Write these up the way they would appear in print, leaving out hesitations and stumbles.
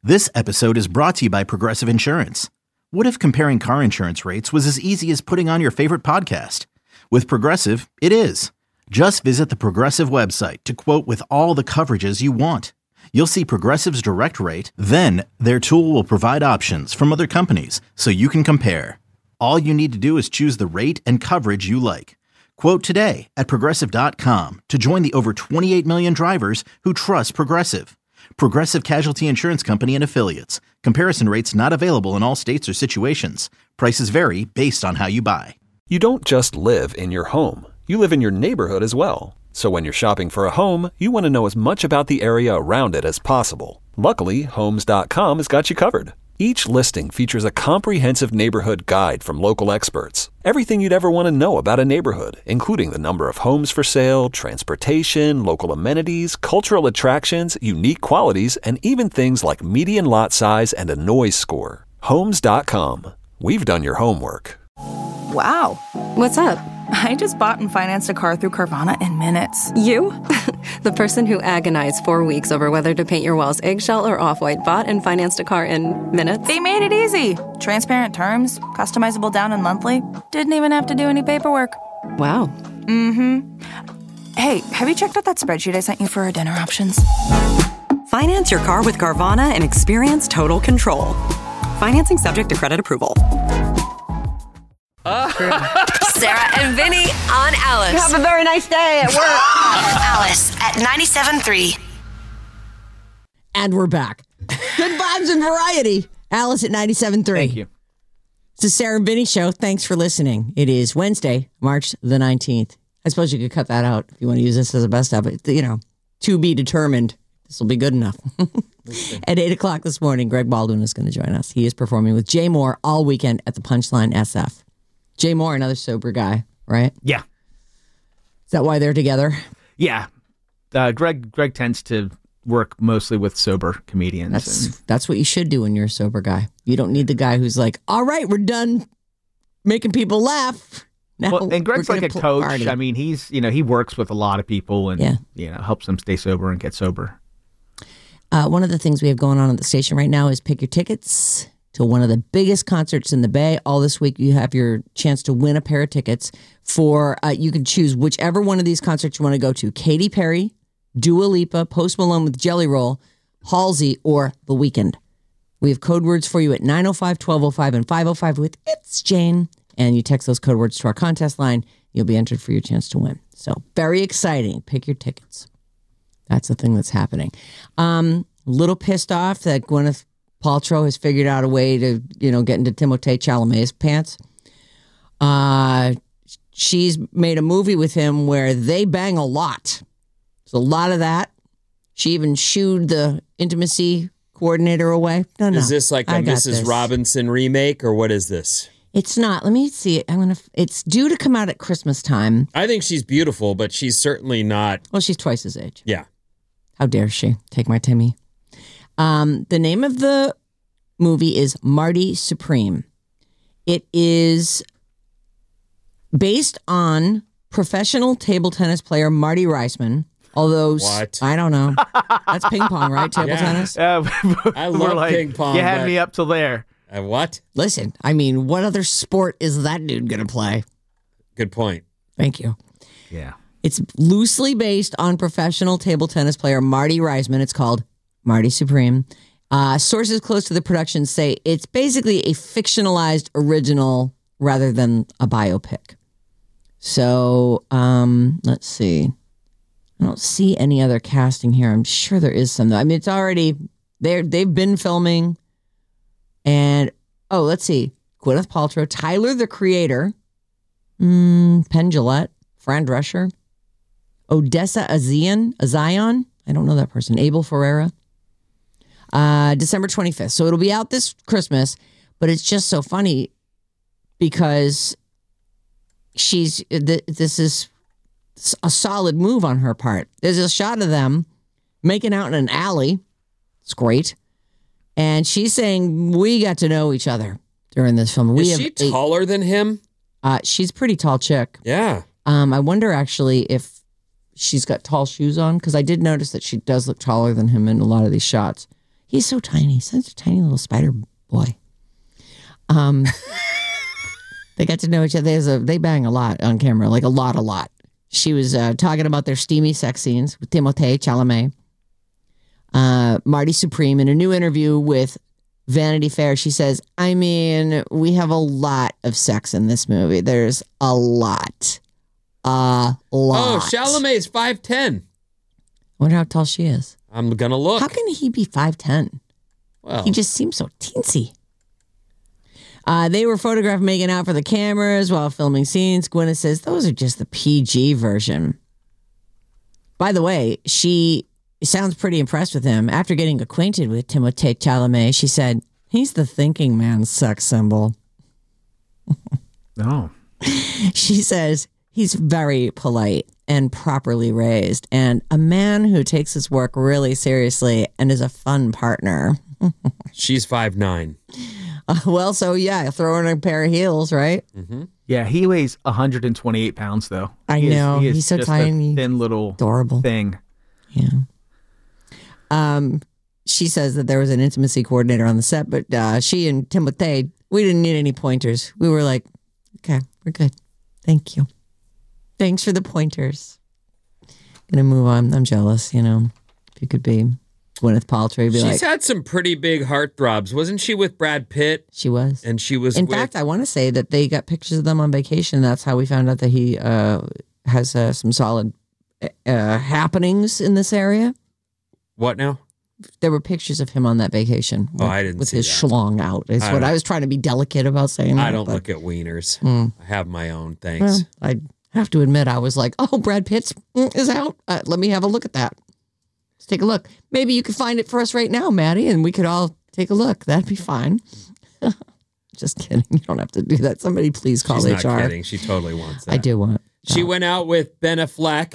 This episode is brought to you by Progressive Insurance. What if comparing car insurance rates was as easy as putting on your favorite podcast? With Progressive, it is. Just visit the Progressive website to quote with all the coverages you want. You'll see Progressive's direct rate, then their tool will provide options from other companies so you can compare. All you need to do is choose the rate and coverage you like. Quote today at Progressive.com to join the over 28 million drivers who trust Progressive. Progressive Casualty Insurance Company and Affiliates. Comparison rates not available in all states or situations. Prices vary based on how you buy. You don't just live in your home. You live in your neighborhood as well. So when you're shopping for a home, you want to know as much about the area around it as possible. Luckily, Homes.com has got you covered. Each listing features a comprehensive neighborhood guide from local experts. Everything you'd ever want to know about a neighborhood, including the number of homes for sale, transportation, local amenities, cultural attractions, unique qualities, and even things like median lot size and a noise score. Homes.com. We've done your homework. Wow. What's up? I just bought and financed a car through Carvana in minutes. You? The person who agonized 4 weeks over whether to paint your walls eggshell or off-white bought and financed a car in minutes? They made it easy. Transparent terms, customizable down and monthly. Didn't even have to do any paperwork. Wow. Mm-hmm. Hey, have you checked out that spreadsheet I sent you for our dinner options? Finance your car with Carvana and experience total control. Financing subject to credit approval. Sarah and Vinny on Alice. Have a very nice day at work. Alice at 97.3. And we're back. Good vibes and variety. Alice at 97.3. Thank you. It's the Sarah and Vinny Show. Thanks for listening. It is Wednesday, March the 19th. I suppose you could cut that out if you want to use this as a best of it. You know, to be determined. This will be good enough. At 8 o'clock this morning, Greg Baldwin is going to join us. He is performing with Jay Moore all weekend at the Punchline SF. Jay Moore, another sober guy, right? Yeah. Is that why they're together? Yeah. Greg tends to work mostly with sober comedians. That's what you should do when you're a sober guy. You don't need the guy who's like, all right, we're done making people laugh. Now and Greg's like a coach. Party. I mean, he works with a lot of people and helps them stay sober and get sober. One of the things we have going on at the station right now is pick your tickets to one of the biggest concerts in the Bay. All this week, you have your chance to win a pair of tickets for, you can choose whichever one of these concerts you want to go to. Katy Perry, Dua Lipa, Post Malone with Jelly Roll, Halsey, or The Weeknd. We have code words for you at 905, 1205, and 505 with It's Jane. And you text those code words to our contest line. You'll be entered for your chance to win. So very exciting. Pick your tickets. That's the thing that's happening. Little pissed off that Gwyneth Paltrow has figured out a way to, get into Timothée Chalamet's pants. She's made a movie with him where they bang a lot. There's a lot of that. She even shooed the intimacy coordinator away. No. Is this like a Mrs. Robinson remake, or what is this? It's not. Let me see it. It's due to come out at Christmas time. I think she's beautiful, but she's certainly not. Well, she's twice his age. Yeah. How dare she take my Timmy? The name of the movie is Marty Supreme. It is based on professional table tennis player Marty Reisman. Although, what? I don't know. That's ping pong, right? Table tennis? I love ping pong. You had me up till there. What? Listen, what other sport is that dude going to play? Good point. Thank you. Yeah. It's loosely based on professional table tennis player Marty Reisman. It's called Marty Supreme. Sources close to the production say it's basically a fictionalized original rather than a biopic. So, let's see. I don't see any other casting here. I'm sure there is some, though. It's already, they've been filming. And, let's see. Gwyneth Paltrow, Tyler, the Creator, Penn Jillette, Fran Drescher, Odessa Azion. I don't know that person. Abel Ferreira. December 25th. So it'll be out this Christmas, but it's just so funny because this is a solid move on her part. There's a shot of them making out in an alley. It's great. And she's saying, we got to know each other during this film. Is she taller than him? She's a pretty tall chick. Yeah. I wonder actually if she's got tall shoes on, because I did notice that she does look taller than him in a lot of these shots. He's so tiny, such a tiny little spider boy. They got to know each other. They bang a lot on camera, like a lot. She was talking about their steamy sex scenes with Timothée Chalamet. Marty Supreme, in a new interview with Vanity Fair, she says, I mean, we have a lot of sex in this movie. There's a lot. A lot. Oh, Chalamet's 5'10". I wonder how tall she is. I'm going to look. How can he be 5'10"? Well, He just seems so teensy. They were photographed making out for the cameras while filming scenes. Gwyneth says those are just the PG version. By the way, she sounds pretty impressed with him. After getting acquainted with Timothée Chalamet, she said, he's the thinking man's sex symbol. Oh. She says he's very polite and properly raised and a man who takes his work really seriously and is a fun partner. she's 5'9". Well, so yeah, throw in a pair of heels, right? Mm-hmm. Yeah, he weighs 128 pounds, though. I know. He is He's so just tiny. a thin little Adorable thing. Yeah. She says that there was an intimacy coordinator on the set, but she and Timothée, we didn't need any pointers. We were like, okay, we're good. Thank you. Thanks for the pointers. Gonna move on. I'm jealous, you know. If you could be Gwyneth Paltrow, She's had some pretty big heartthrobs. Wasn't she with Brad Pitt? She was. And she was In fact, I want to say that they got pictures of them on vacation. That's how we found out that he has some solid happenings in this area. What now? There were pictures of him on that vacation. I didn't with see his that. schlong out. Is what I was trying to be delicate about saying. I don't look at wieners. I have my own. Thanks. Well, I have to admit, I was like, "Oh, Brad Pitt is out. Let me have a look at that. Let's take a look. Maybe you could find it for us right now, Maddie, and we could all take a look. That'd be fine." Just kidding. You don't have to do that. Somebody please call She's HR. not kidding. She totally wants that. I do want. She went out with Ben Affleck,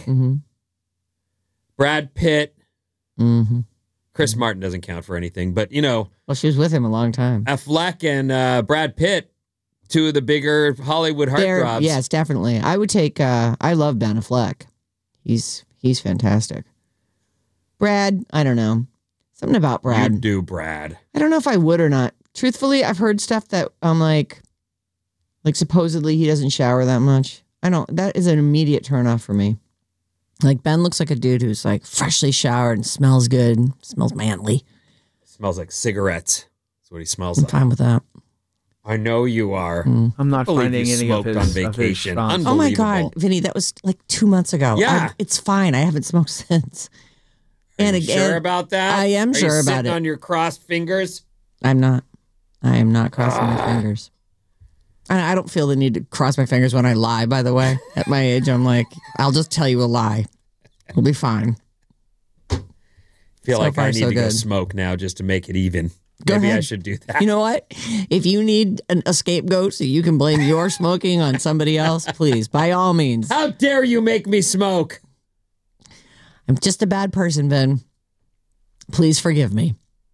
Brad Pitt. Mm-hmm. Chris Martin doesn't count for anything, but you know. Well, she was with him a long time. Affleck and Brad Pitt, two of the bigger Hollywood heartthrobs. Yes, definitely. I would take. I love Ben Affleck. He's fantastic. Brad, I don't know. Something about Brad. You do, Brad. I don't know if I would or not. Truthfully, I've heard stuff that I'm like supposedly he doesn't shower that much. I don't. That is an immediate turnoff for me. Like Ben looks like a dude who's like freshly showered and smells good, smells manly. Smells like cigarettes. That's what he smells I'm like. fine with that. I know you are. I'm not Believe finding you any of smoked his on of his vacation. shots. Oh my Unbelievable. God, Vinny, that was like 2 months ago. Yeah. It's fine. I haven't smoked since. Are And you again, sure about that? I am Are sure you about sitting it. on your crossed fingers? I'm not. I am not crossing my fingers. And I don't feel the need to cross my fingers when I lie, by the way. At my age, I'm like, I'll just tell you a lie. We'll be fine. Feel So like far, I need so to go good. smoke now just to make it even. Go Maybe ahead. I should do that. You know what? If you need a scapegoat so you can blame your smoking on somebody else, please, by all means. How dare you make me smoke? I'm just a bad person, Ben. Please forgive me.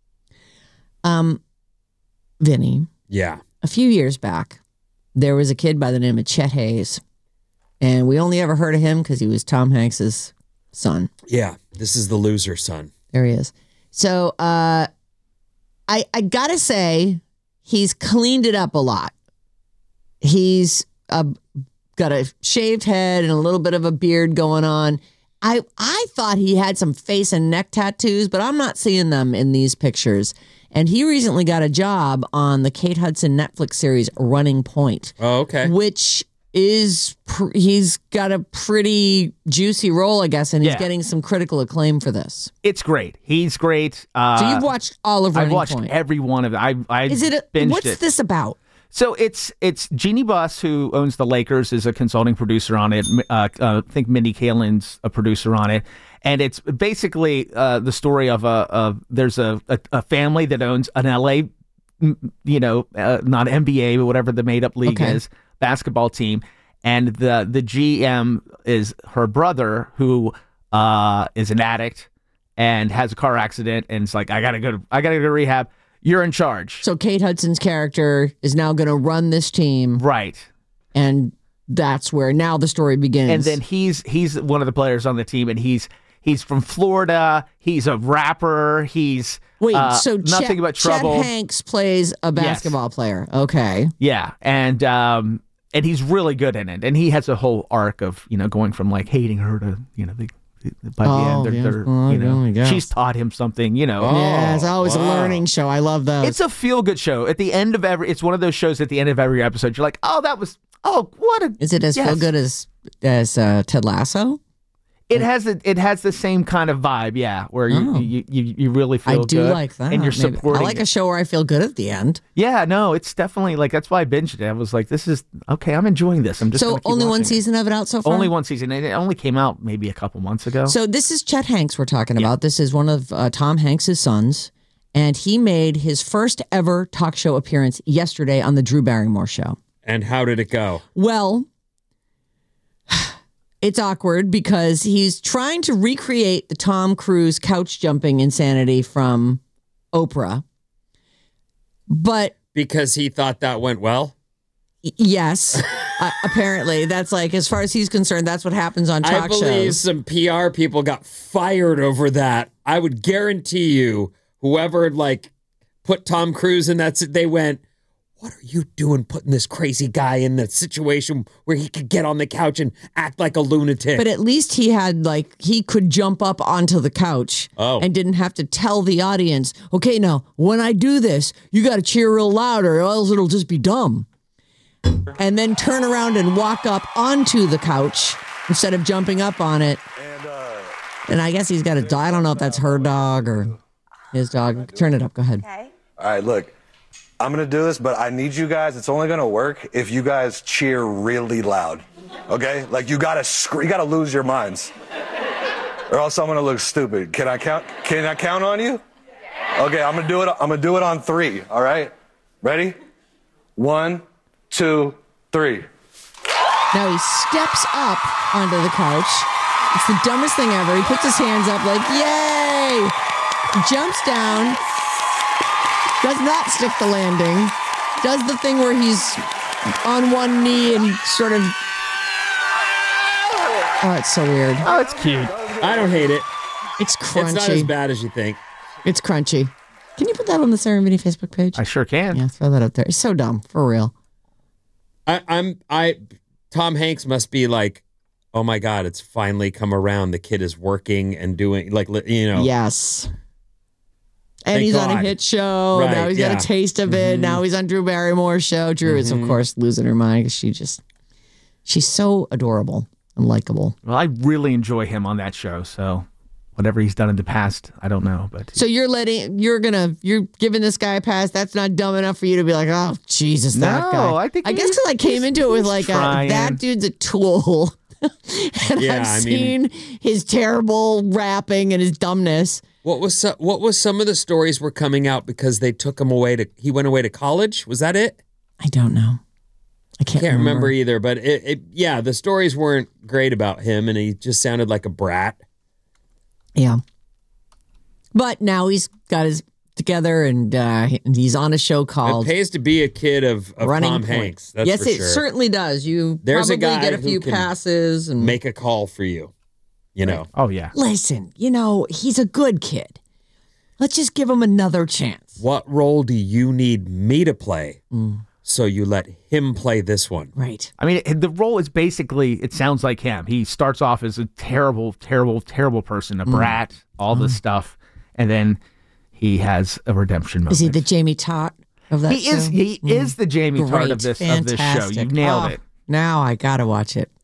Vinny, Yeah. a few years back, there was a kid by the name of Chet Hayes. And we only ever heard of him because he was Tom Hanks's son. Yeah. This is the loser son. There he is. So I gotta say, he's cleaned it up a lot. He's got a shaved head and a little bit of a beard going on. I thought he had some face and neck tattoos, but I'm not seeing them in these pictures. And he recently got a job on the Kate Hudson Netflix series Running Point. Oh, okay. Which is, he's got a pretty juicy role, I guess, and he's Yeah. getting some critical acclaim for this. It's great. He's great. So you've watched all of Running I've watched Point. every one of it. I Is it? binged What's it. this about? So it's Jeannie Buss, who owns the Lakers, is a consulting producer on it. I think Mindy Kaling's a producer on it, and it's basically the story of there's a family that owns an LA, not NBA, but whatever the made up league is, basketball team, and the GM is her brother, who is an addict and has a car accident, and it's like I gotta go to rehab. You're in charge. So Kate Hudson's character is now going to run this team, Right. and that's where now the story begins. And then he's one of the players on the team, and he's He's from Florida. He's a rapper. He's Wait, so nothing but trouble. Chet Hanks plays a basketball player. Okay. Yeah, and he's really good in it. And he has a whole arc of going from like hating her to by the end they're she's taught him something. Yeah, it's always a learning show. I love those. It's a feel good show. At the end of it's one of those shows. At the end of every episode, you're like, what a. Is it as feel good as Ted Lasso? It has the same kind of vibe, yeah, where you really feel good. I do like that. And you're supporting. I like a show where I feel good at the end. Yeah, no, it's definitely like, that's why I binged it. I was like, this is, okay, I'm enjoying this. I'm just So only one season of it out so far? Only one season. It only came out maybe a couple months ago. So this is Chet Hanks we're talking about. This is one of Tom Hanks' sons. And he made his first ever talk show appearance yesterday on the Drew Barrymore show. And how did it go? Well, it's awkward because he's trying to recreate the Tom Cruise couch jumping insanity from Oprah. But because he thought that went well? Yes. Apparently. That's like, as far as he's concerned, that's what happens on talk shows. I believe some PR people got fired over that. I would guarantee you, whoever put Tom Cruise in that, they went, what are you doing putting this crazy guy in that situation where he could get on the couch and act like a lunatic? But at least he had he could jump up onto the couch and didn't have to tell the audience, okay, now when I do this, you got to cheer real loud or else it'll just be dumb. And then turn around and walk up onto the couch instead of jumping up on it. And I guess he's got a dog. I don't know if that's her dog or his dog. Turn it up. Go ahead. Okay. All right, look. I'm going to do this, but I need you guys. It's only going to work if you guys cheer really loud. Okay? You got to scream. You got to lose your minds. Or else I'm going to look stupid. Can I count on you? Okay, I'm going to do it. I'm going to do it on 3. All right? Ready? 1, 2, 3. Now he steps up onto the couch. It's the dumbest thing ever. He puts his hands up yay! Jumps down. Does not stick the landing. Does the thing where he's on one knee and sort of... Oh, it's so weird. Oh, it's cute. I don't hate it. It's crunchy. It's not as bad as you think. It's crunchy. Can you put that on the Sarah and Vinny Facebook page? I sure can. Yeah, throw that up there. It's so dumb, for real. Tom Hanks must be like, oh my God, it's finally come around. The kid is working and doing, Yes. And Thank he's God. on a hit show. Right, now he's got a taste of it. Now he's on Drew Barrymore's show. Drew is, of course, losing her mind because she's so adorable and likable. Well, I really enjoy him on that show. So whatever he's done in the past, I don't know. But so you're giving this guy a pass. That's not dumb enough for you to be like, oh, Jesus, that guy. I guess because I came into it with that dude's a tool. And Yeah, I've seen his terrible rapping and his dumbness. What was some of the stories were coming out because they took him away he went away to college? Was that it? I don't know. I can't remember either, but the stories weren't great about him and he just sounded like a brat. Yeah. But now he's got his together and he's on a show called... It pays to be a kid of Tom Hanks. That's yes, for it sure. certainly does. There's probably a guy get a who few can passes and make a call for you. Oh, yeah. Listen, he's a good kid. Let's just give him another chance. What role do you need me to play? So you let him play this one. Right. I mean, the role is basically, it sounds like him. He starts off as a terrible, terrible, terrible person, a brat, all this stuff. And then he has a redemption moment. Is he the Jamie Tartt of that show? He is the Jamie Tartt of this show. You nailed it. Now I got to watch it.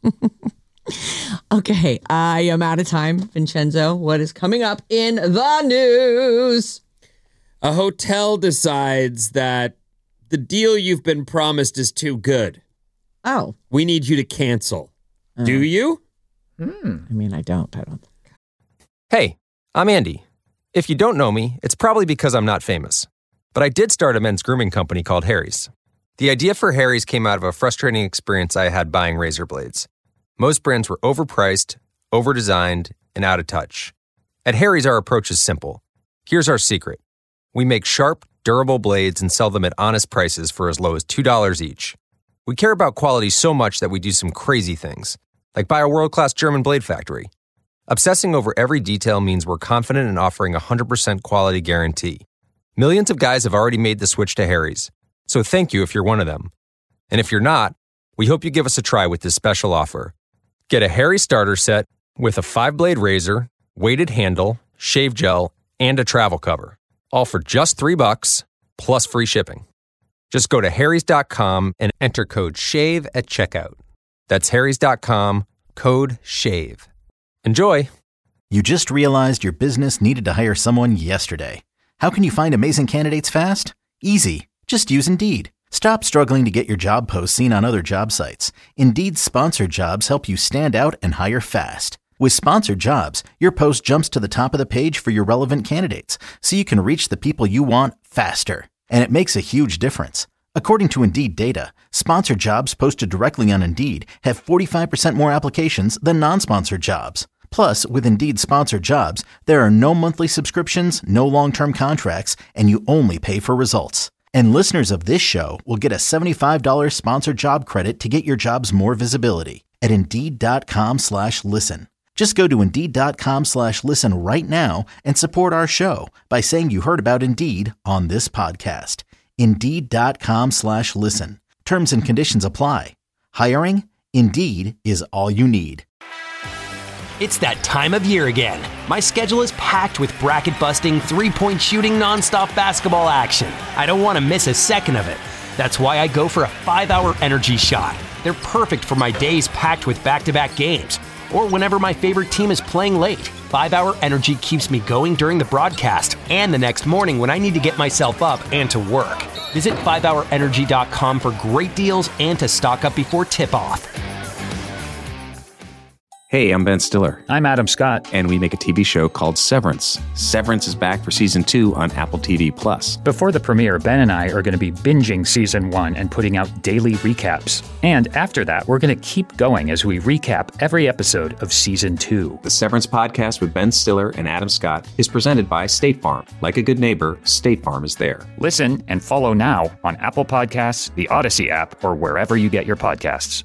Okay, I am out of time. Vincenzo, what is coming up in the news? A hotel decides that the deal you've been promised is too good. Oh. We need you to cancel. Do you? I mean, I don't. Hey, I'm Andy. If you don't know me, it's probably because I'm not famous. But I did start a men's grooming company called Harry's. The idea for Harry's came out of a frustrating experience I had buying razor blades. Most brands were overpriced, overdesigned, and out of touch. At Harry's, our approach is simple. Here's our secret. We make sharp, durable blades and sell them at honest prices for as low as $2 each. We care about quality so much that we do some crazy things, like buy a world-class German blade factory. Obsessing over every detail means we're confident in offering a 100% quality guarantee. Millions of guys have already made the switch to Harry's, so thank you if you're one of them. And if you're not, we hope you give us a try with this special offer. Get a Harry starter set with a 5-blade razor, weighted handle, shave gel, and a travel cover. All for just $3 plus free shipping. Just go to harrys.com and enter code SHAVE at checkout. That's harrys.com, code SHAVE. Enjoy! You just realized your business needed to hire someone yesterday. How can you find amazing candidates fast? Easy. Just use Indeed. Stop struggling to get your job posts seen on other job sites. Indeed's sponsored jobs help you stand out and hire fast. With sponsored jobs, your post jumps to the top of the page for your relevant candidates, so you can reach the people you want faster. And it makes a huge difference. According to Indeed data, sponsored jobs posted directly on Indeed have 45% more applications than non-sponsored jobs. Plus, with Indeed sponsored jobs, there are no monthly subscriptions, no long-term contracts, and you only pay for results. And listeners of this show will get a $75 sponsored job credit to get your jobs more visibility at Indeed.com/listen. Just go to Indeed.com/listen right now and support our show by saying you heard about Indeed on this podcast. Indeed.com/listen. Terms and conditions apply. Hiring? Indeed is all you need. It's that time of year again. My schedule is packed with bracket-busting, three-point shooting, nonstop basketball action. I don't want to miss a second of it. That's why I go for a 5-hour energy shot. They're perfect for my days packed with back-to-back games, or whenever my favorite team is playing late. 5-hour energy keeps me going during the broadcast and the next morning when I need to get myself up and to work. Visit 5hourenergy.com for great deals and to stock up before tip-off. Hey, I'm Ben Stiller. I'm Adam Scott. And we make a TV show called Severance. Severance is back for Season 2 on Apple TV+. Before the premiere, Ben and I are going to be binging Season 1 and putting out daily recaps. And after that, we're going to keep going as we recap every episode of Season 2. The Severance podcast with Ben Stiller and Adam Scott is presented by State Farm. Like a good neighbor, State Farm is there. Listen and follow now on Apple Podcasts, the Odyssey app, or wherever you get your podcasts.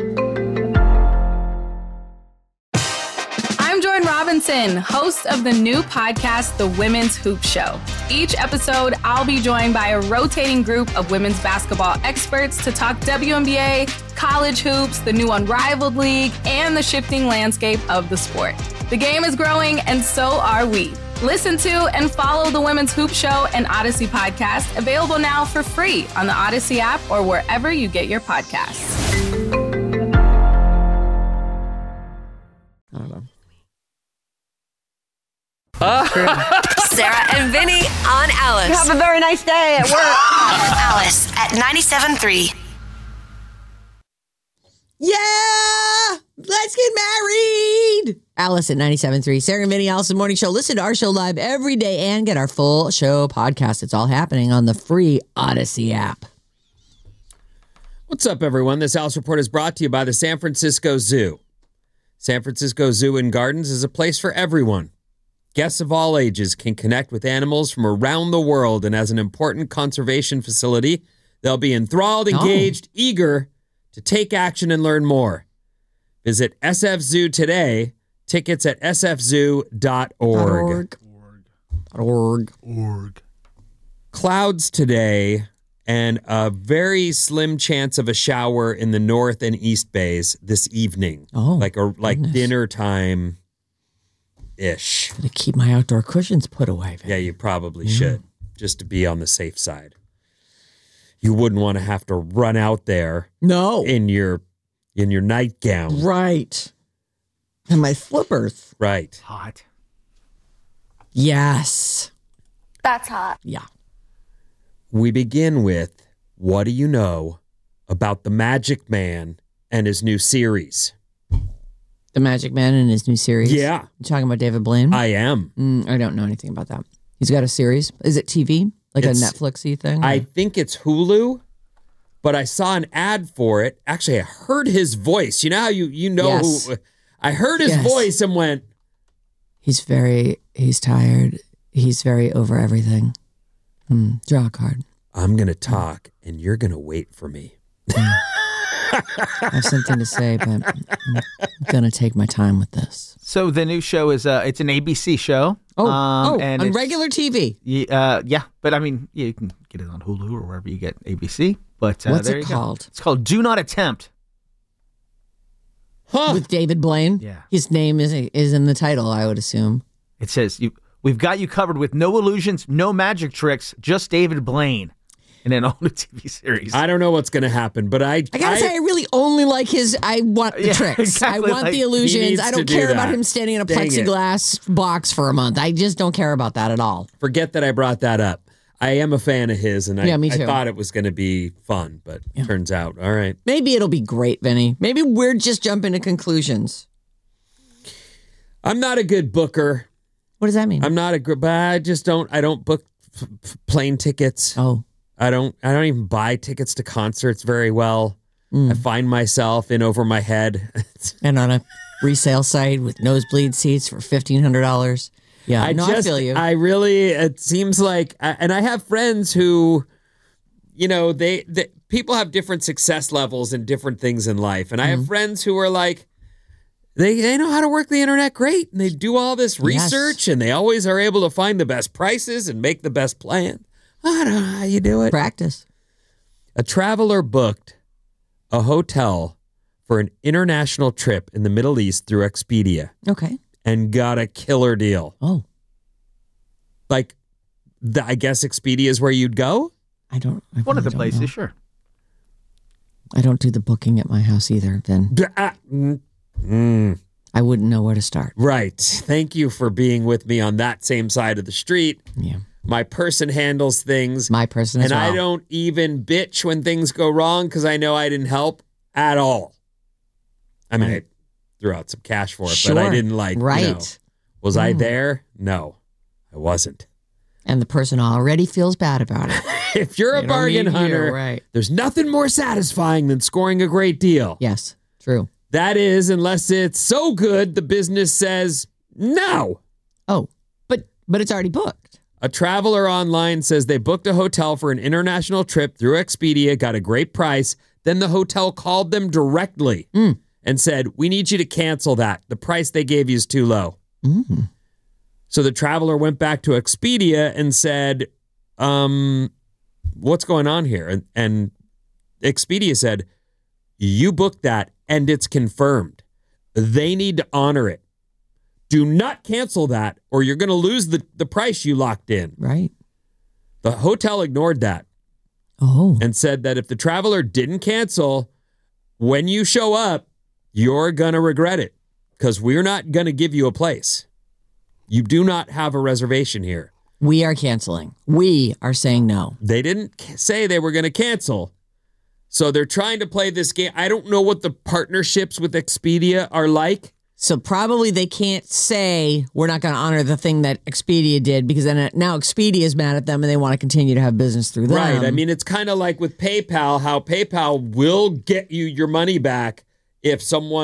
I'm Jordan Robinson, host of the new podcast, The Women's Hoop Show. Each episode, I'll be joined by a rotating group of women's basketball experts to talk WNBA, college hoops, the new Unrivaled League, and the shifting landscape of the sport. The game is growing, and so are we. Listen to and follow The Women's Hoop Show and Odyssey podcast, available now for free on the Odyssey app or wherever you get your podcasts. Sarah and Vinny on Alice. You have a very nice day at work. Alice at 97.3. Yeah! Let's get married! Alice at 97.3. Sarah and Vinny, Alice Morning Show. Listen to our show live every day and get our full show podcast. It's all happening on the free Odyssey app. What's up, everyone? This Alice Report is brought to you by the San Francisco Zoo. San Francisco Zoo and Gardens is a place for everyone. Guests of all ages can connect with animals from around the world, and as an important conservation facility, they'll be enthralled, engaged, eager to take action and learn more. Visit SF Zoo today. Tickets at sfzoo.org. Clouds today and a very slim chance of a shower in the north and east bays this evening. Like dinner time. Ish. To keep my outdoor cushions put away. Yeah, you probably should, just to be on the safe side. You wouldn't want to have to run out there. No. In your nightgown. Right. And my slippers. Right. Hot. Yes. That's hot. Yeah. We begin with, what do you know about the Magic Man and his new series? The Magic Man and his new series? Yeah. You talking about David Blaine? I am. I don't know anything about that. He's got a series. Is it TV? Like a Netflix-y thing? I think it's Hulu, but I saw an ad for it. Actually, I heard his voice. You know how you know Yes. who... I heard his voice and went... He's tired. He's very over everything. Draw a card. I'm going to talk, and you're going to wait for me. I have something to say, but I'm going to take my time with this. So the new show is it's an ABC show. And on regular TV. Yeah, but I mean, you can get it on Hulu or wherever you get ABC. But what's there it you called? Go. It's called Do Not Attempt. With David Blaine. Yeah, his name is in the title, I would assume. It says we've got you covered with no illusions, no magic tricks, just David Blaine. In an old TV series. I don't know what's going to happen, but I gotta say, I really only like his. I want the tricks. Exactly, I want the illusions. I don't care about him standing in a plexiglass box for a month. I just don't care about that at all. Forget that I brought that up. I am a fan of his, and me too. I thought it was going to be fun, but turns out, all right. Maybe it'll be great, Vinny. Maybe we're just jumping to conclusions. I'm not a good booker. What does that mean? I'm not a good, but I don't book plane tickets. Oh. I don't even buy tickets to concerts very well. I find myself in over my head. And on a resale site with nosebleed seats for $1,500. Yeah, I feel you. It seems like, and I have friends who, they people have different success levels and different things in life. And I have friends who are like, they know how to work the internet great. And they do all this research and they always are able to find the best prices and make the best plan. I don't know how you do it. Practice. A traveler booked a hotel for an international trip in the Middle East through Expedia. Okay. And got a killer deal. Oh. Like, I guess Expedia is where you'd go? One of the places, know. Sure. I don't do the booking at my house either, Vin. I wouldn't know where to start. Right. Thank you for being with me on that same side of the street. Yeah. My person handles things. My person as well. And I don't even bitch when things go wrong because I know I didn't help at all. I mean, I threw out some cash for it, but I didn't was I there? No, I wasn't. And the person already feels bad about it. If you're a bargain hunter, there's nothing more satisfying than scoring a great deal. Yes, true. That is, unless it's so good, the business says no. Oh, but it's already booked. A traveler online says they booked a hotel for an international trip through Expedia, got a great price. Then the hotel called them directly and said, we need you to cancel that. The price they gave you is too low. So the traveler went back to Expedia and said, what's going on here? And Expedia said, you booked that and it's confirmed. They need to honor it. Do not cancel that or you're going to lose the price you locked in. Right. The hotel ignored that. Oh. And said that if the traveler didn't cancel, when you show up, you're going to regret it because we're not going to give you a place. You do not have a reservation here. We are canceling. We are saying no. They didn't say they were going to cancel. So they're trying to play this game. I don't know what the partnerships with Expedia are like. So probably they can't say we're not going to honor the thing that Expedia did because then now Expedia is mad at them and they want to continue to have business through them. Right. I mean, it's kind of like with PayPal, how PayPal will get you your money back if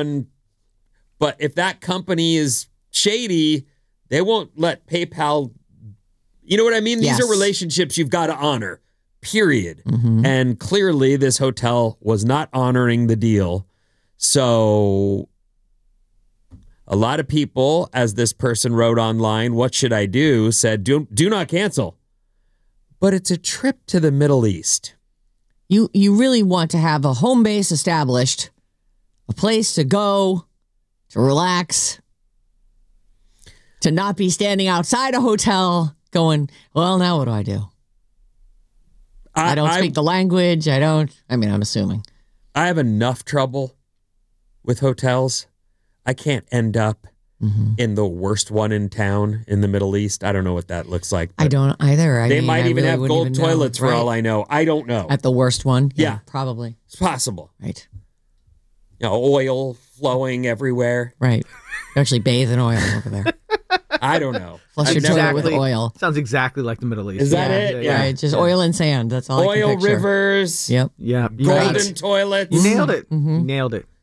that company is shady, they won't let PayPal, you know what I mean? These are relationships you've got to honor, period. And clearly this hotel was not honoring the deal. So a lot of people, as this person wrote online, what should I do? Said, do not cancel. But it's a trip to the Middle East. You really want to have a home base established, a place to go, to relax, to not be standing outside a hotel going, well, now what do I do? I don't speak the language. I'm assuming. I have enough trouble with hotels. I can't end up in the worst one in town in the Middle East. I don't know what that looks like. I don't either. They might even have gold toilets for all I know. I don't know. At the worst one? Yeah. Probably. It's possible. Right. Oil flowing everywhere. Right. You actually bathe in oil over there. I don't know. Flush your toilet with oil. Sounds exactly like the Middle East. Is that it? Yeah. Right. Just oil and sand. That's all I can picture. Oil rivers. Yep. Yeah. Golden toilets. You nailed it. You nailed it.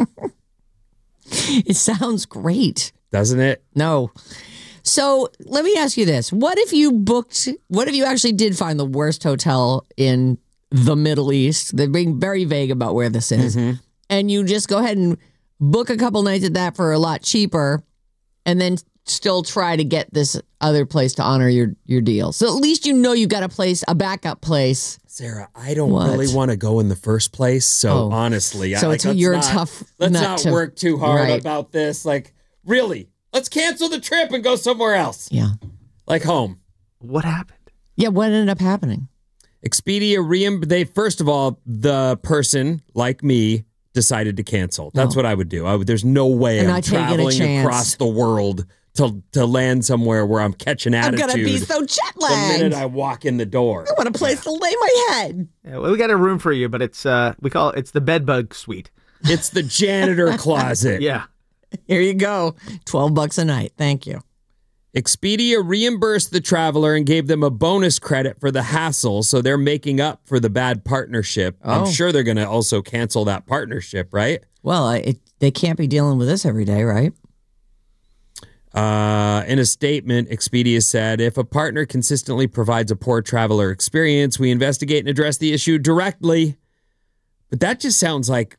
It sounds great. Doesn't it? No. So let me ask you this. What if you actually did find the worst hotel in the Middle East. They're being very vague about where this is. And you just go ahead and book a couple nights at that for a lot cheaper and then still try to get this other place to honor your deal. So at least you know you got a backup place. Sarah, I don't really want to go in the first place. So honestly, let's not work too hard about this. Like, really, let's cancel the trip and go somewhere else. Yeah. Like home. What happened? Yeah, what ended up happening? Expedia first of all, the person like me decided to cancel. That's what I would do. There's no way I'm traveling across the world to land somewhere where I'm catching attitude. I'm going to be so jet lagged. The minute I walk in the door. I want a place to lay my head. Yeah, well, we got a room for you, but it's it's the bed bug suite. It's the janitor closet. Yeah. Here you go. $12 a night. Thank you. Expedia reimbursed the traveler and gave them a bonus credit for the hassle, so they're making up for the bad partnership. I'm sure they're going to also cancel that partnership, right? Well, they can't be dealing with this every day, right? In a statement, Expedia said, if a partner consistently provides a poor traveler experience, we investigate and address the issue directly. But that just sounds like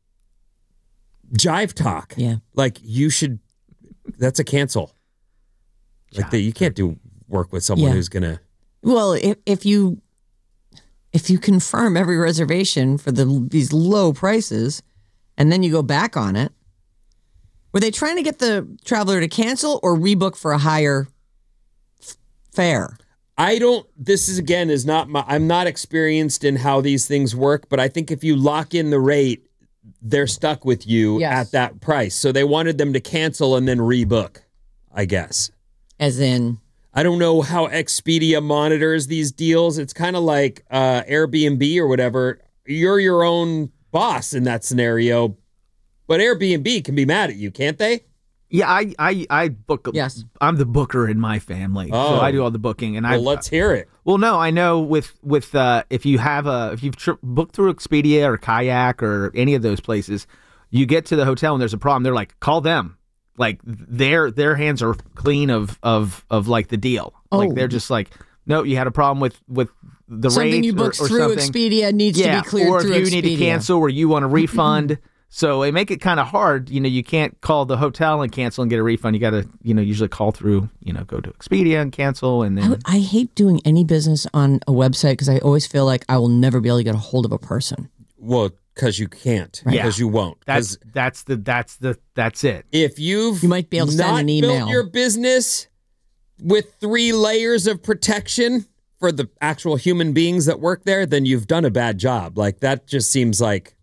jive talk. Yeah. Like that's a cancel. Like you can't do work with someone who's going to. Well, if you confirm every reservation for these low prices and then you go back on it, were they trying to get the traveler to cancel or rebook for a higher fare? This is not I'm not experienced in how these things work, but I think if you lock in the rate, they're stuck with you at that price. So they wanted them to cancel and then rebook, I guess. As in? I don't know how Expedia monitors these deals. It's kind of like Airbnb or whatever. You're your own boss in that scenario. But Airbnb can be mad at you, can't they? Yeah, I book. Yes, I'm the booker in my family, so I do all the booking. And let's hear it. Well, no, I know with if you've booked through Expedia or Kayak or any of those places, you get to the hotel and there's a problem. They're like, call them. Like their hands are clean of like the deal. Like they're just like, no, you had a problem with the rate. Something you booked or through something. Expedia needs to be cleared or through if you Expedia. need to cancel or you want a refund. So they make it kind of hard. You can't call the hotel and cancel and get a refund. You got to, usually call through, go to Expedia and cancel. And then I hate doing any business on a website because I always feel like I will never be able to get a hold of a person. Well, because you can't, because you won't. That's it. If you might be able to send an email. Built your business with 3 layers of protection for the actual human beings that work there, then you've done a bad job. Like that just seems like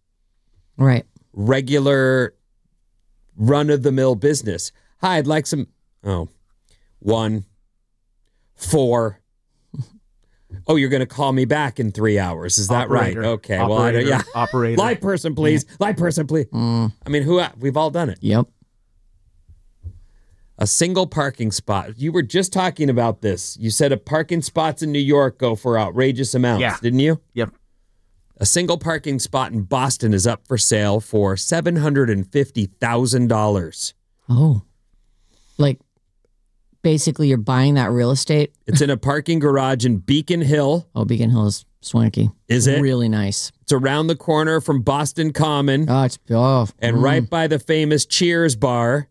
regular run-of-the-mill business. Hi, I'd like some... 1, 4... Oh, you're going to call me back in 3 hours. Is that Operator. right? Okay. Operator. Operator. Live person, please. Live person, please. I mean, we've all done it. Yep. A single parking spot. You were just talking about this. You said parking spots in New York go for outrageous amounts, didn't you? Yep. A single parking spot in Boston is up for sale for $750,000. Oh. Like, basically, you're buying that real estate? It's in a parking garage in Beacon Hill. Oh, Beacon Hill is swanky. Is it? Really nice. It's around the corner from Boston Common. And right by the famous Cheers bar.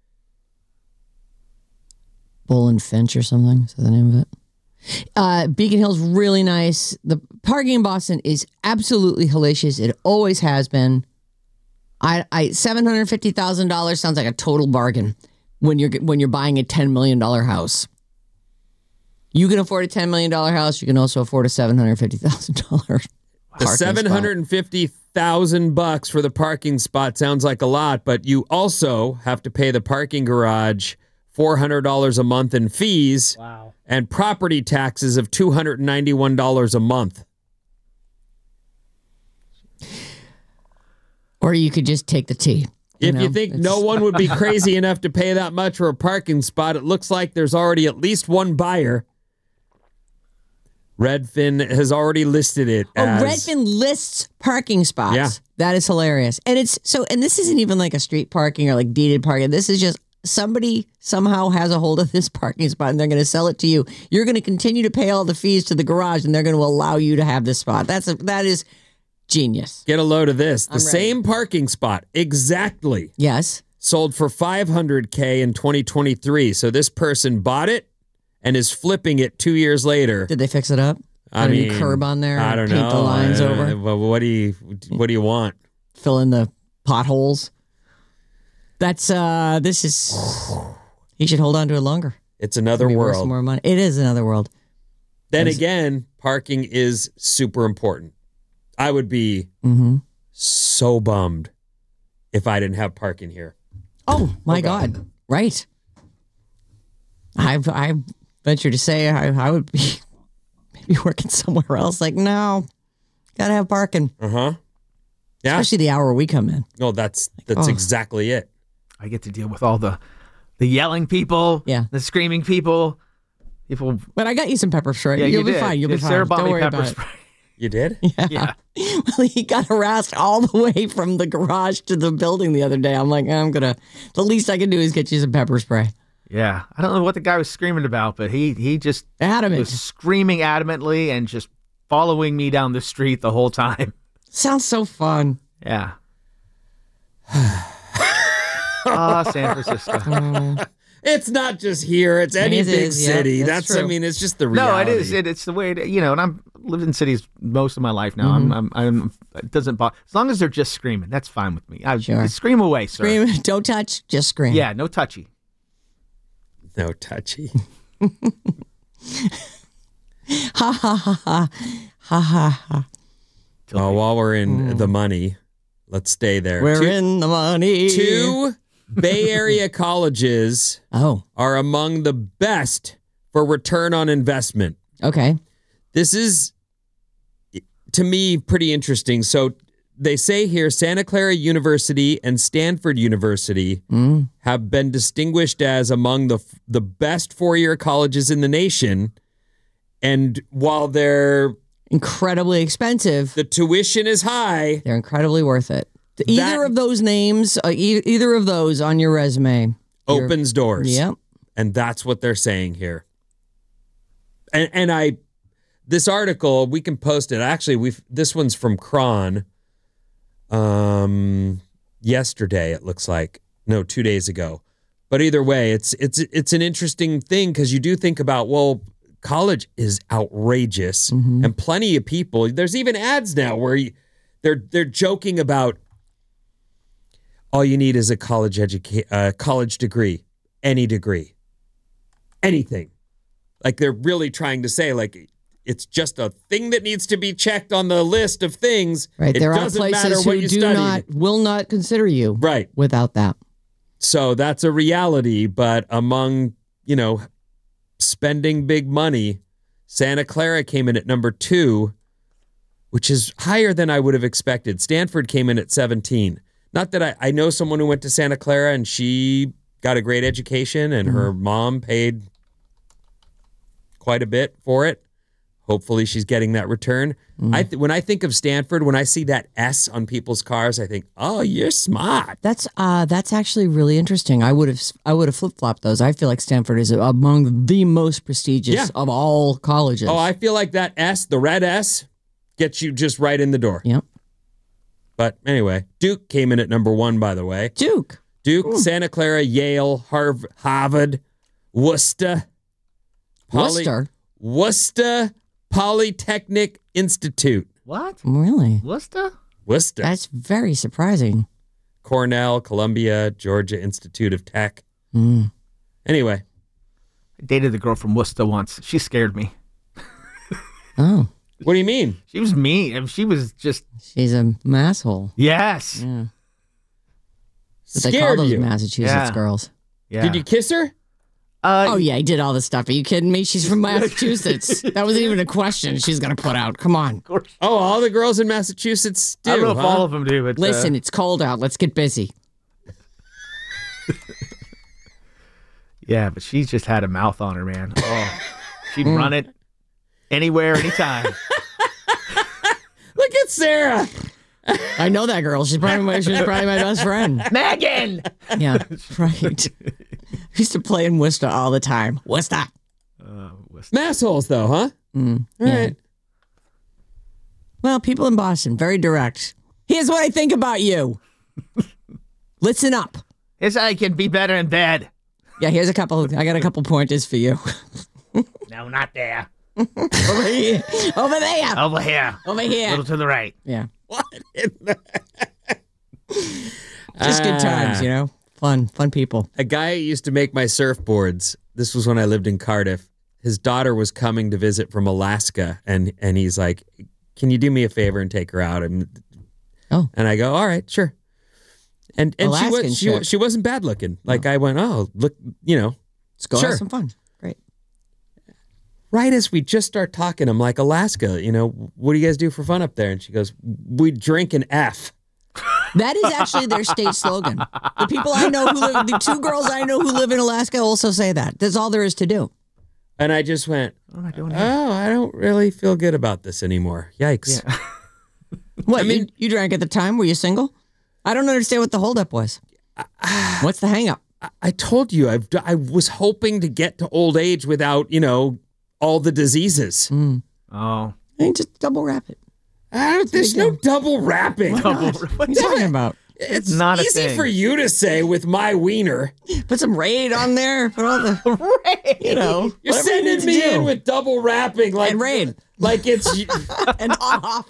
Bull and Finch or something. Is that the name of it? Beacon Hill's really nice. The parking in Boston is absolutely hellacious. It always has been. $750,000 sounds like a total bargain when you're buying a $10 million house. You can afford a $10 million house. You can also afford a $750,000. The $750,000 for the parking spot sounds like a lot, but you also have to pay the parking garage $400 a month in fees. Wow. And property taxes of $291 a month. Or you could just take the T. If you think no one would be crazy enough to pay that much for a parking spot, it looks like there's already at least one buyer. Redfin has already listed it as... Redfin lists parking spots. Yeah. That is hilarious. And this isn't even like a street parking or like deeded parking. This is just somebody somehow has a hold of this parking spot and they're going to sell it to you, you're going to continue to pay all the fees to the garage and they're going to allow you to have this spot. That is genius. Get a load of this. The I'm ready. same parking spot, exactly. Yes. Sold for $500K in 2023. So this person bought it and is flipping it 2 years later. Did they fix it up? I Put a mean, new curb on there. I don't know. Paint the lines over. Well, what do you want? Fill in the potholes. That's this is. He should hold on to it longer. It's another Maybe worth world. some more money. It is another world. Then again, parking is super important. I would be so bummed if I didn't have parking here. Oh my God! Right. I venture to say I would be maybe working somewhere else. Like, no, gotta have parking. Yeah. Especially the hour we come in. No, that's exactly it. I get to deal with all the yelling people, the screaming people. But I got you some pepper spray. Yeah, You'll be did. fine. You'll be fine. Sarah bought Don't me worry pepper about spray. You did? Yeah. Well, he got harassed all the way from the garage to the building the other day. I'm like, the least I can do is get you some pepper spray. Yeah. I don't know what the guy was screaming about, but he just was screaming adamantly and just following me down the street the whole time. Sounds so fun. Yeah. San Francisco. It's not just here. It's any big city. Yeah, that's true. I mean, it's just the reality. No, it is. It's the way. And I've lived in cities most of my life now. I'm. It doesn't bother as long as they're just screaming. That's fine with me. Scream away, sir. Scream. Don't touch. Just scream. Yeah. No touchy. No touchy. Ha ha ha ha ha ha ha. While we're in the money, let's stay there. We're in the money. 2 Bay Area colleges are among the best for return on investment. Okay. This is, to me, pretty interesting. So they say here Santa Clara University and Stanford University have been distinguished as among the best 4-year colleges in the nation. And while they're incredibly expensive, the tuition is high. They're incredibly worth it. Either of those names, either of those on your resume opens doors. Yep. And that's what they're saying here. And this article, we can post it. Actually, this one's from Cron. Yesterday, it looks like. No, 2 days ago. But either way, it's an interesting thing because you do think about, well, college is outrageous, and plenty of people. There's even ads now where they're joking about all you need is a college degree, any degree, anything. Like they're really trying to say, like it's just a thing that needs to be checked on the list of things. Right, there are doesn't matter places what who you will not consider you right without that. So that's a reality. But among spending big money, Santa Clara came in at number 2, which is higher than I would have expected. Stanford came in at 17. Not that I know someone who went to Santa Clara and she got a great education and her mom paid quite a bit for it. Hopefully she's getting that return. When I think of Stanford, when I see that S on people's cars, I think, oh, you're smart. That's actually really interesting. I would have flip-flopped those. I feel like Stanford is among the most prestigious of all colleges. Oh, I feel like that S, the red S, gets you just right in the door. Yep. But anyway, Duke came in at number 1, by the way. Duke, Santa Clara, Yale, Harvard, Worcester. Worcester Polytechnic Institute. What? Really? Worcester? That's very surprising. Cornell, Columbia, Georgia Institute of Tech. Anyway. I dated the girl from Worcester once. She scared me. Oh. What do you mean? She was mean. She was just... She's an asshole. Yes. Yeah. But Scared they call those you. Massachusetts girls. Yeah. Did you kiss her? Oh, yeah, he did all this stuff. Are you kidding me? She's from Massachusetts. That wasn't even a question she's going to put out. Come on. Oh, all the girls in Massachusetts do, I don't know if huh? all of them do, but... Listen, it's cold out. Let's get busy. Yeah, but she just had a mouth on her, man. Oh, she'd run it anywhere, anytime. Look at Sarah. I know that girl. She's probably my best friend. Megan! Yeah, right. used to play in Worcester all the time. Worcester. Massholes, though, huh? All right. Well, people in Boston, very direct. Here's what I think about you. Listen up. It's I can be better in bed. Yeah, I got a couple pointers for you. No, not there. Over here. Over there. Over here. Over here. A little to the right. Yeah. What in the... Just good times, you know? Fun people. A guy who used to make my surfboards, this was when I lived in Cardiff, his daughter was coming to visit from Alaska, and he's like, can you do me a favor and take her out? And I go, all right, sure. And she wasn't bad looking. Like I went, oh, look, you know. Let's go sure. have some fun. Great. Right as we just start talking, I'm like, Alaska, you know, what do you guys do for fun up there? And she goes, we drink an F. That is actually their state slogan. The people I know the 2 girls I know who live in Alaska also say that. That's all there is to do. And I just went, what am I doing here? I don't really feel good about this anymore. Yikes. Yeah. What, I mean, you drank at the time? Were you single? I don't understand what the holdup was. What's the hang up? I told you, I was hoping to get to old age without, you know, all the diseases. Oh. Hey, just double wrap it. There's no double wrapping. What are you talking about? It's not a easy thing. for you to say with my wiener. Put some Raid on there. Put all the Raid. You know, You're sending me in with double wrapping, like and Raid, like it's and off.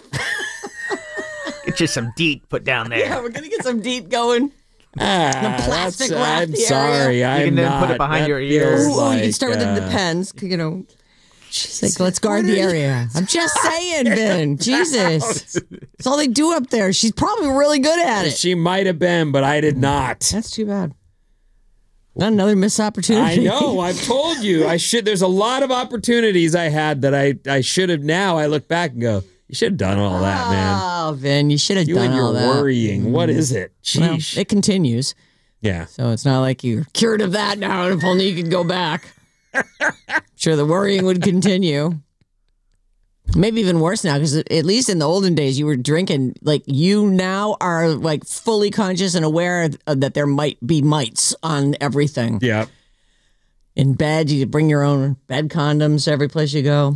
Get you some DEET put down there. Yeah, we're gonna get some DEET going. Plastic wrap I'm the sorry, area. You I'm can then not. put it behind That your ears. feels Ooh, you can like, start with the depends. You know, she's like, let's guard the area. I'm just saying, Ben. Jesus, that's all they do up there. She's probably really good at it. She might have been, but I did not. That's too bad. Not another missed opportunity. I know. I've told you. I should. There's a lot of opportunities I had that I should have. Now I look back and go, you should have done all that, man. Oh, Vin, you should have You done and your all that. worrying. What is it? Well, Sheesh. it continues. Yeah. So it's not like you're cured of that now. If only you could go back. Sure, the worrying would continue. Maybe even worse now, because at least in the olden days, you were drinking. Like, you now are like fully conscious and aware that there might be mites on everything. Yeah. In bed, you bring your own bed condoms every place you go.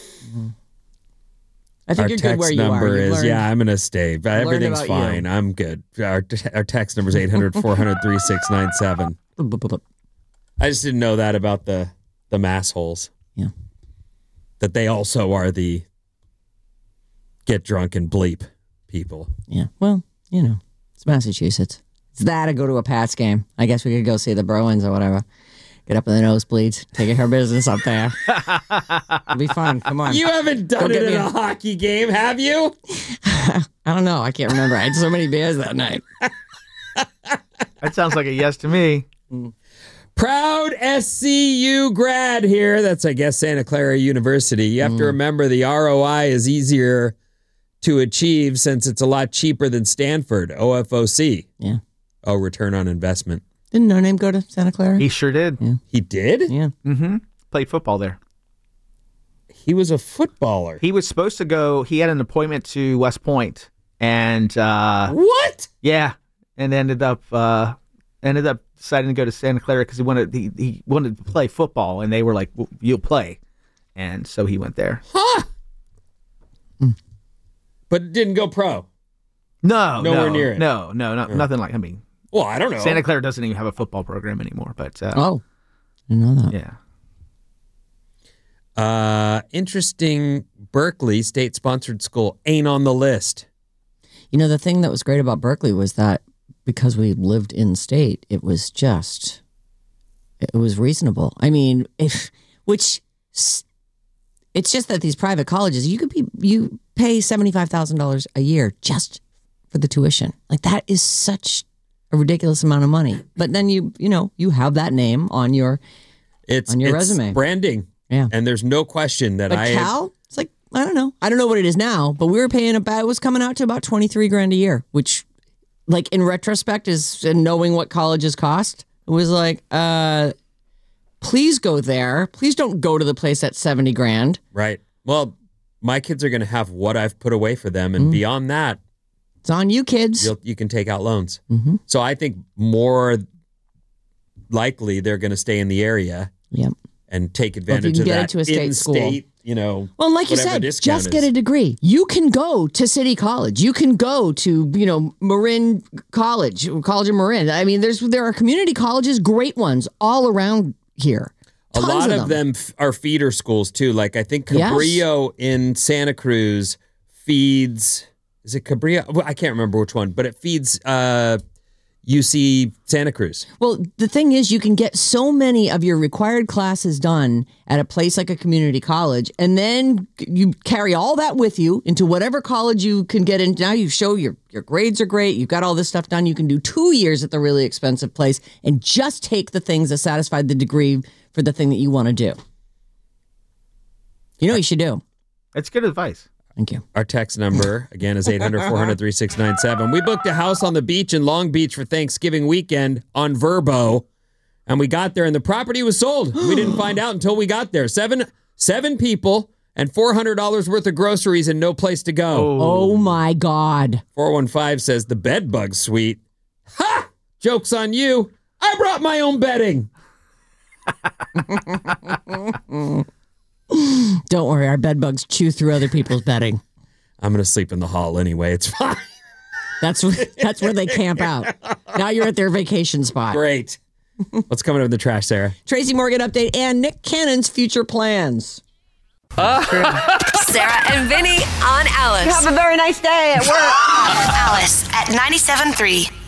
I think Our you're text good where you number are. is, yeah, I'm going to stay. Everything's about fine. you. I'm good. Our text number is 800-400-3697. I just didn't know that about the mass holes. Yeah. That they also are the get drunk and bleep people. Yeah. Well, you know, it's Massachusetts. It's that or go to a Pats game. I guess we could go see the Bruins or whatever. Get up in the nosebleeds. Take care of business up there. It'll be fun. Come on. You haven't done it in a hockey game, have you? I don't know. I can't remember. I had so many beers that night. That sounds like a yes to me. Proud SCU grad here. That's, I guess, Santa Clara University. You have to remember the ROI is easier to achieve since it's a lot cheaper than Stanford, OFOC. Yeah. Oh, return on investment. Didn't No Name go to Santa Clara? He sure did. Yeah. He did? Yeah. Mm-hmm. Played football there. He was a footballer. He was supposed to go. He had an appointment to West Point, and what? Yeah, and ended up deciding to go to Santa Clara because he wanted to play football, and they were like, well, "You'll play," and so he went there. Huh? But it didn't go pro. Nowhere near it. No, nothing like. I mean, well, I don't know. Santa Clara doesn't even have a football program anymore. But I know that. Yeah. Interesting. Berkeley state-sponsored school ain't on the list. You know, the thing that was great about Berkeley was that because we lived in state, it was reasonable. I mean, it's just that these private colleges, you pay $75,000 a year just for the tuition. Like, that is such a ridiculous amount of money. But then you have that name on your resume. Branding. Yeah. And there's no question that But Cal, it's like, I don't know. I don't know what it is now, but we were paying it was coming out to about $23,000 a year, which, like, in retrospect, is knowing what colleges cost. It was like, please go there. Please don't go to the place at $70,000. Right. Well, my kids are going to have what I've put away for them. And beyond that, it's on you, kids. You can take out loans. Mm-hmm. So I think more likely they're going to stay in the area. Yep. And take Well, advantage if you of can get that into a state in-state, school. Well, like you whatever said, discount just is. get a degree. You can go to City College. You can go to, Marin College of Marin. I mean, there are community colleges, great ones, all around here. A lot of them are feeder schools, too. Like, I think Cabrillo in Santa Cruz feeds... Is it Cabrillo? Well, I can't remember which one, but it feeds UC Santa Cruz. Well, the thing is, you can get so many of your required classes done at a place like a community college, and then you carry all that with you into whatever college you can get in. Now you show your grades are great. You've got all this stuff done. You can do 2 years at the really expensive place and just take the things that satisfy the degree for the thing that you want to do. You know what you should do? That's good advice. Thank you. Our text number, again, is 800-400-3697. We booked a house on the beach in Long Beach for Thanksgiving weekend on Vrbo, and we got there, and the property was sold. We didn't find out until we got there. Seven people and $400 worth of groceries and no place to go. Oh, my God. 415 says, the bed bug suite. Ha! Joke's on you. I brought my own bedding. Don't worry, our bed bugs chew through other people's bedding. I'm going to sleep in the hall anyway. It's fine. That's where they camp out. Now you're at their vacation spot. Great. What's coming up in the trash, Sarah? Tracy Morgan update and Nick Cannon's future plans. Sarah and Vinny on Alice. You have a very nice day at work. Alice at 97.3.